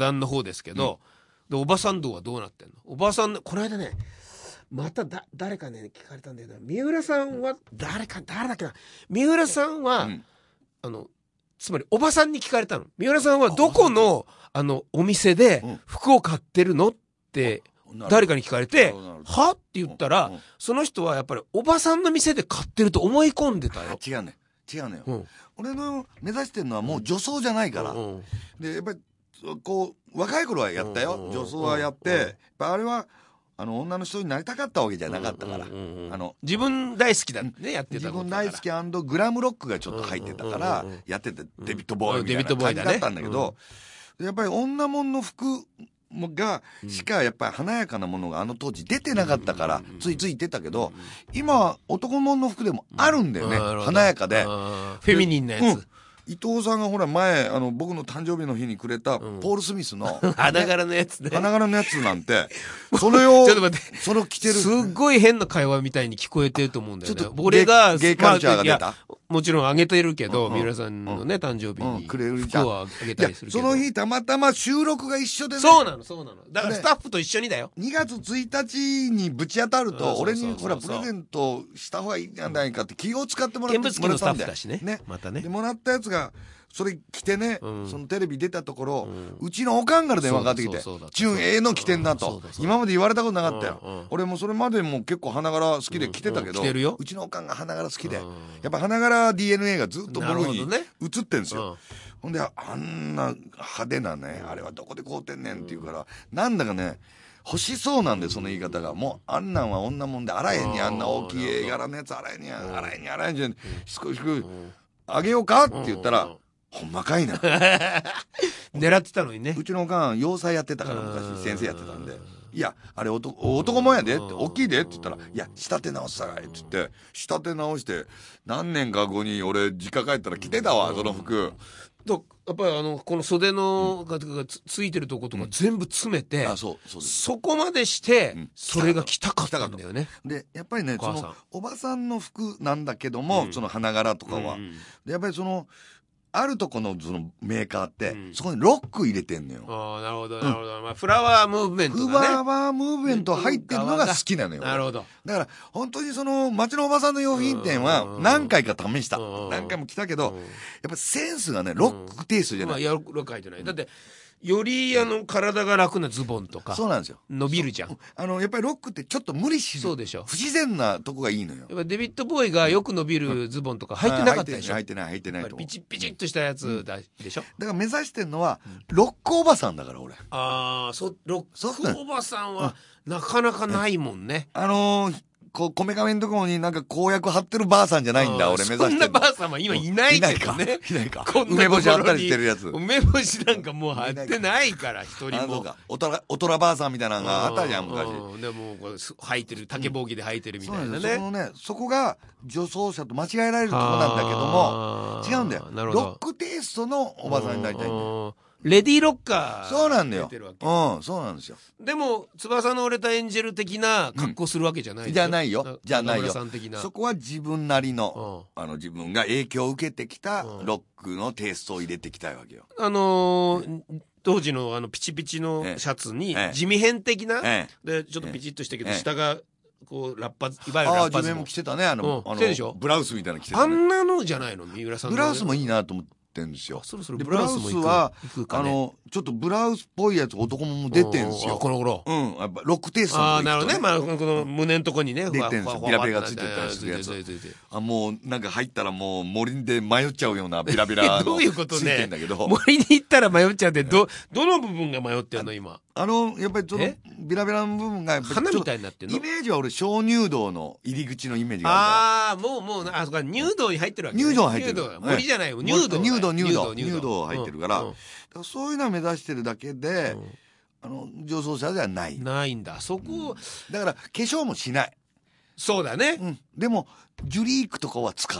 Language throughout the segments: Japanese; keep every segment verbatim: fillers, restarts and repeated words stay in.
団の方ですけど、うん、でおばさん道はどうなってんの？おばさんこの間ねまただ誰かね聞かれたんだよな。三浦さんは誰か誰だっけな。三浦さんは、うん、あのつまりおばさんに聞かれたの。三浦さんはどこのあのお店で服を買ってるのって誰かに聞かれて、はって言ったら、うん、その人はやっぱりおばさんの店で買ってると思い込んでたよ。 違うね違うのよ、うん、俺の目指してるのはもう女装じゃないから、うん、でやっぱりこう若い頃はやったよ、うん、女装はやって、うん、やっぱあれはあの女の人になりたかったわけじゃなかったから、うんうんうん、あの自分大好きだね、やってたことだから。 自分大好き&グラムロックがちょっと入ってたから、うんうんうん、やっててデビッドボーイみたいな感じだったんだけど、うん、やっぱり女物の服がしかやっぱり華やかなものがあの当時出てなかったからついつい言ってたけど、今は男物の服でもあるんだよね、華やかでフェミニンなやつ、うん、 伊藤さんがほら前あの僕の誕生日の日にくれたポール・スミスの、 うん、花柄のやつね、 花柄のやつなんてそれをちょっと待ってそれを着てる、 すっごい変な会話みたいに聞こえてると思うんだよね。 ちょっと俺がゲイカルチャーが出た、 まあ、もちろんあげてるけど、うんうん、三浦さんのね誕生日に服をあげたりするけど、 その日たまたま収録が一緒でね、 そうなのそうなの、だからスタッフと一緒にだよ。 にがつついたちにぶち当たると俺にほらプレゼントした方がいいんじゃないかって気を使ってもらって見物記のスタッフだしね、ねまたねでもらったやつがそれ着てね、うん、そのテレビ出たところ、うん、うちのおかんから電話かかってきて、チュンええの着てんなと、今まで言われたことなかったよ、うんうん、俺もそれまでも結構花柄好きで着てたけど、うんうん、うちのおかんが花柄好きで、うん、やっぱ花柄 ディーエヌエー がずっと僕に映ってんですよ、ね、ほんであんな派手なね、あれはどこで買うてんねんって言うから、なんだかね欲しそうなんで、その言い方がもうあんなんは女もんで洗えんにあんな大きい絵柄のやつ洗えんに洗えんに洗えんにしつこしくあげようかって言ったら、ほんまかいな狙ってたのにね。 うちのおかん洋裁やってたから昔先生やってたんで、いやあれ 男, 男もんやでって大きいでって言ったら、いや仕立て直したらいって言って仕立て直して、何年か後に俺実家帰ったら着てたわその服。 とやっぱりあのこの袖のが つ, ついてるとことか全部詰めて、うん、あ そ, う そ, うそこまでしてそれが着たかったんだよね。 でやっぱりね、そのおばさんの服なんだけども、うん、その花柄とかは、うん、でやっぱりそのあるとこのそのメーカーって、うん、そこにロック入れてんのよ。 ああなるほどなるほど、うん、まあ、フラワームーブメントだね。 フラワームーブメント入ってるのが好きなのよ。 なるほど。 だから本当にその町のおばさんの用品店は何回か試した、何回も来たけど、やっぱセンスがねロックテイストじゃない。 まあ、ロック入ってない。だってよりあの体が楽なズボンとかそうなんですよ、 伸びるじゃん。 あのやっぱりロックってちょっと無理しそうでしょ、 不自然なとこがいいのよ。 やっぱデビッド・ボーイがよく伸びるズボンとか履いてなかったでしょ。 履いてない履いてないとピチピチッとしたやつだでしょ、うん、 だから目指してんのはロックおばさんだから俺。 ああそロックおばさんはなかなかないもんね。 あのーこうこめかみのところになんか公約貼ってるばあさんじゃないんだ俺目指してる。 そんなばあさんは今いないけどね。 いないか。梅干しあったりしてるやつ。 梅干しなんかもう貼ってないから一人も。 おとらおとらばあさんみたいなのがあったじゃん昔。 でもこれ履いてる竹ぼうきで履いてるみたいなね。 そのねそこが女装者と間違えられるとこなんだけども違うんだよ。ロックテイストのおばさんになりたいんだよ。 レディーロッカーそうなんだよ。うん、そうなんですよ。 でも翼の折れたエンジェル的な格好するわけじゃないでしょ、 うん、じゃないよ。じゃないよ。 なそこは自分なりの、うん、あの自分が影響を受けてきたロックのテイストを入れていきたいわけよ。 あのー、当時のあのピチピチのシャツに地味変的な、ええ、でちょっとピチッとしたけど、ええ、下がこうラッパいわゆるラッパズも。ああ自分も着てたねあの、うん、あのでしょブラウスみたいなの着てた、ね、 あんなのじゃないの三浦さんの。 ブラウスもいいなと思って。んですよ。 そろそろブラウスはあのちょっとブラウスっぽいやつ男も出てんすよ。 この頃。 うん。やっぱロックテイストの、 ね。ああなるほどね。まあこの胸のとこにね出てんすよ。ビラビラがついてたりするやつ。あもうなんか入ったらもう森で迷っちゃうようなビラビラのどういうことね。 ついてんだけど。 森に行ったら迷っちゃうってどどの部分が迷ってんの今。 あのやっぱりそのビラビラの部分が花みたいになってんの。 イメージは俺鍾乳洞の入り口のイメージがあるから。ああもうもうあそこ入洞に入ってるわけ。 入洞入ってる。 森じゃないよ。入洞入洞入洞入洞入ってるから、うんうん、からそういうのを目指してるだけで、うん、あの女装者ではないないんだそこ、うん、 だから化粧もしない。 そうだね、 うん、でもジュリークとかは使う。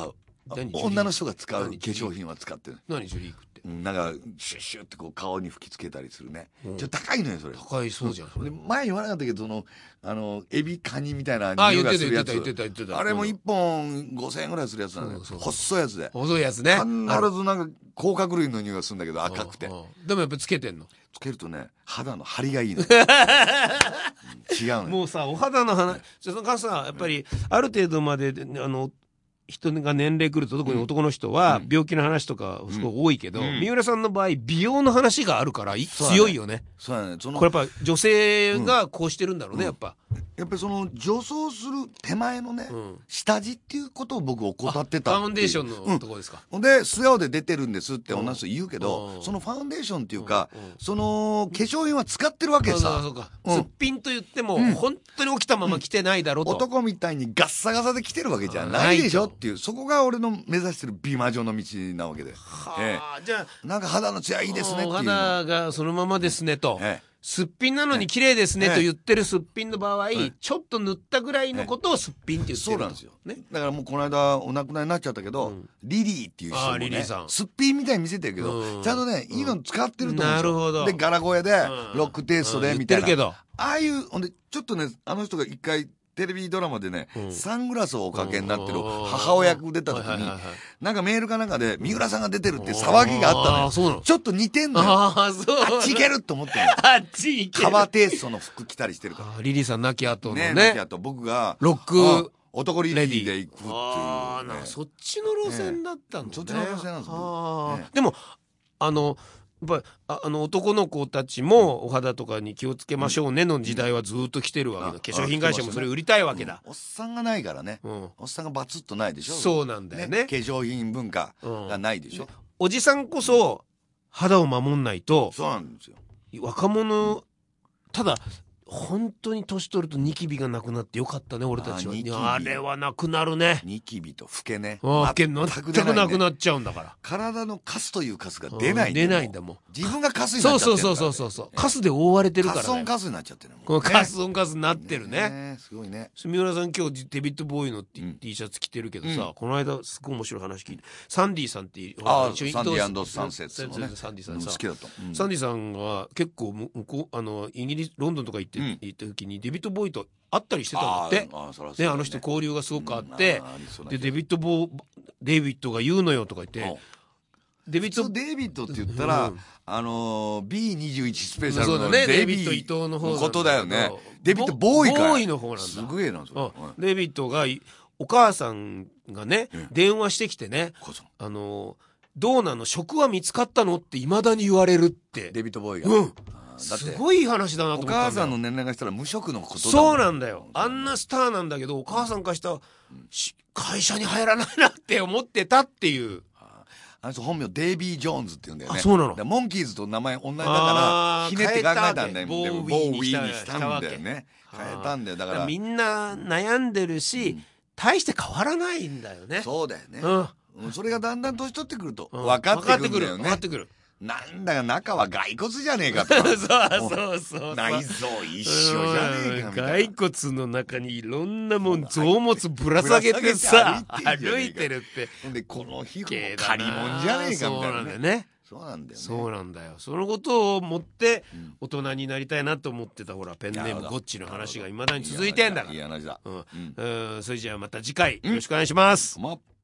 女の人が使う化粧品は使ってる。 何ジュリークって。 なんかシュッシュってこう顔に吹きつけたりするね。ちょっと高いのよそれ。 高いそうじゃん。 で前言わなかったけど、そのあのエビカニみたいな匂いがするやつ。あれも一本五千円ぐらいするやつなんだよ。細いやつで。 細いやつね。 必ずなんか甲殻類の匂いがするんだけど赤くて。 でもやっぱつけてんの。 つけるとね肌の張りがいいの。違うの。 もうさお肌の話、そのかさやっぱりある程度まであの。人が年齢来ると特に男の人は病気の話とかすごい多いけど、三浦さんの場合美容の話があるから強いよね。 そうだね。 これやっぱ女性がこうしてるんだろうね、やっぱ。 やっぱりその女装する手前のね、下地っていうことを僕怠ってた。 ファンデーションのとこですか。 ほんで素顔で出てるんですって女の人言うけど、そのファンデーションっていうかその化粧品は使ってるわけさ。 すっぴんと言っても本当に起きたまま着てないだろうと。 男みたいにガッサガサで着てるわけじゃないでしょっていう、そこが俺の目指してる美魔女の道なわけで。はあ、じゃあなんか肌のツヤいいですねっていう。 肌がそのままですねと。すっぴんなのに綺麗ですねと言ってるすっぴんの場合、ちょっと塗ったぐらいのことをすっぴんって言ってる。 そうなんですよ。だからもうこの間お亡くなりになっちゃったけど、リリーっていう人もね、すっぴんみたいに見せてるけど、ちゃんとねいいの使ってると思うんですよ。なるほど。でガラ声でロックテイストでみたいな。ああいうほんでちょっとねあの人が一回テレビドラマでね、うん、サングラスをおかけになってる母親役出た時になんかメールかなんかで三浦さんが出てるって騒ぎがあったのよ。ちょっと似てんのよ。あっち行けると思ってんの。あっち行ける。カバーテイストの服着たりしてるから。 リリーさん亡き後のね。 亡き後僕がロック男リリーで行くっていう、ね。 ああ、そっちの路線だったのね。 そっちの路線なんですよ。でもあの。やっぱああの男の子たちもお肌とかに気をつけましょうねの時代はずっと来てるわけだ。化粧品会社もそれ売りたいわけだ。 おっさんがないからね。おっさんがバツッとないでしょ。 そうなんだよね。 化粧品文化がないでしょ。 おじさんこそ肌を守んないと。 そうなんですよ。 若者ただ本当に年取るとニキビがなくなってよかったね俺たちは。 あ, あれはなくなるね。 ニキビと老けね。 老け全くなくなっちゃうんだから。 体のカスというカスが出ない。 出ないんだもん。 自分がカスになっちゃってる。 そうそうそうそうそう。カスで覆われてるから。 カスオンカスになっちゃってる。 このカスオンカスになってるね。 すごいね。 三浦さん今日デビッド・ボーイの T シャツ着てるけどさ、この間すごい面白い話聞いて、サンディさんっていう、 ああサンディ&サンセッツのね。 サンディさんさ、 好きだと。 サンディさんが結構向こうあのイギリスロンドンとか行って行った時にデビッド・ボーイと会ったりしてたんだって。あの人交流がすごくあって、でデビッド・ボーデイビッドが言うのよとか言って。 デビッド・デイビッドって言ったら、あの ビーにじゅういち スペシャルのデビッド伊藤のことだよね。デビッド・ボーイか。 ボーイの方なんだ。 すごいなそれ。デビッドがお母さんがね電話してきてね、あのどうなの職は見つかったのっていまだに言われるって。 デビッド・ボーイが。うん。 すごい話だなと思った。 お母さんの年齢がしたら無職のことだ。 そうなんだよ。あんなスターなんだけどお母さんからしたら会社に入らないなって思ってたっていう。 あの人本名デイビー・ジョーンズって言うんだよね。 あ、そうなの。 モンキーズと名前同じだからひねって考えたんだよ。ボーウィーにしたんだよね。変えたんだよ。だからみんな悩んでるし大して変わらないんだよね。 そうだよね。それがだんだん年取ってくると分かってくるんだよね。 分かってくる。 なんだか中は骸骨じゃねえかとか。 そうそうそう。 内臓一緒じゃねえかみたいな。 骸骨の中にいろんなもん臓物ぶら下げてさ歩いてるって。 でこの皮膚も借りもんじゃねえかみたいな。そうなんだよね。そうなんだよね。 そうなんだよ。そのことを持って大人になりたいなと思ってたほらペンネームゴッチの話がいまだに続いてんだから。 いい話だ。 うん。それじゃあまた次回よろしくお願いします。